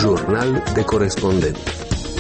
Jurnal de corespondent.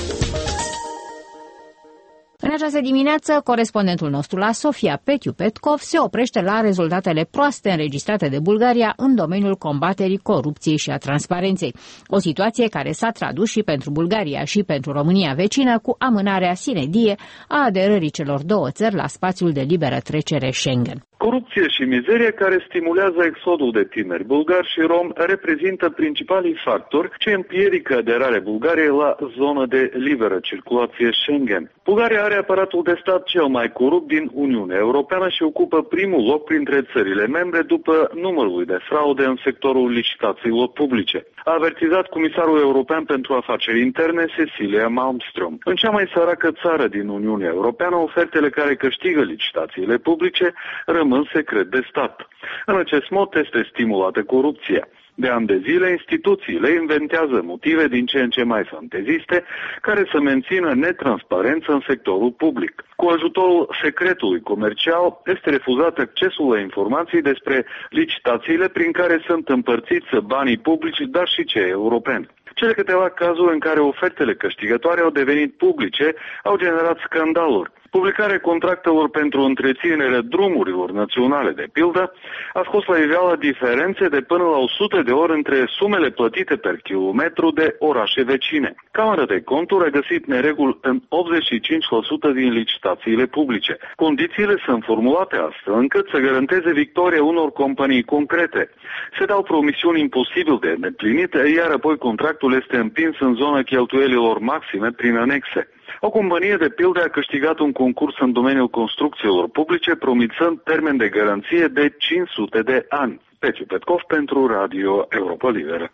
În această dimineață, corespondentul nostru la Sofia, Petiu Petkov, se oprește la rezultatele proaste înregistrate de Bulgaria în domeniul combaterii corupției și a transparenței. O situație care s-a tradus și pentru Bulgaria și pentru România vecină cu amânarea sine die a aderării celor două țări la spațiul de liberă trecere Schengen. Corupție și mizerie care stimulează exodul de tineri bulgari și romi reprezintă principalii factori ce împiedică aderarea Bulgariei la zona de liberă circulație Schengen. Bulgaria are aparatul de stat cel mai corupt din Uniunea Europeană și ocupă primul loc printre țările membre după numărul de fraude în sectorul licitațiilor publice. A avertizat comisarul european pentru afaceri interne Cecilia Malmström. În cea mai săracă țară din Uniunea Europeană, ofertele care câștigă licitațiile publice rămân secret de stat. În acest mod este stimulată corupția. De ani de zile, instituțiile inventează motive din ce în ce mai fanteziste care să mențină netransparență în sectorul public. Cu ajutorul secretului comercial este refuzat accesul la informații despre licitațiile prin care sunt împărțiți banii publici, dar și cei europeni. Cele câteva cazuri în care ofertele câștigătoare au devenit publice au generat scandaluri. Publicarea contractelor pentru întreținerea drumurilor naționale, de pildă, a scos la iveală diferențe de până la 100 de ori între sumele plătite per kilometru de orașe vecine. Camera de Conturi a găsit nereguli în 85% din licitațiile publice. Condițiile sunt formulate astfel încât să garanteze victoria unor companii concrete. Se dau promisiuni imposibil de îndeplinit, iar apoi contractul este împins în zona cheltuielilor maxime prin anexe. O companie, de pildă, a câștigat un concurs în domeniul construcțiilor publice, promițând termen de garanție de 500 de ani. Petiu Petkov pentru Radio Europa Liberă.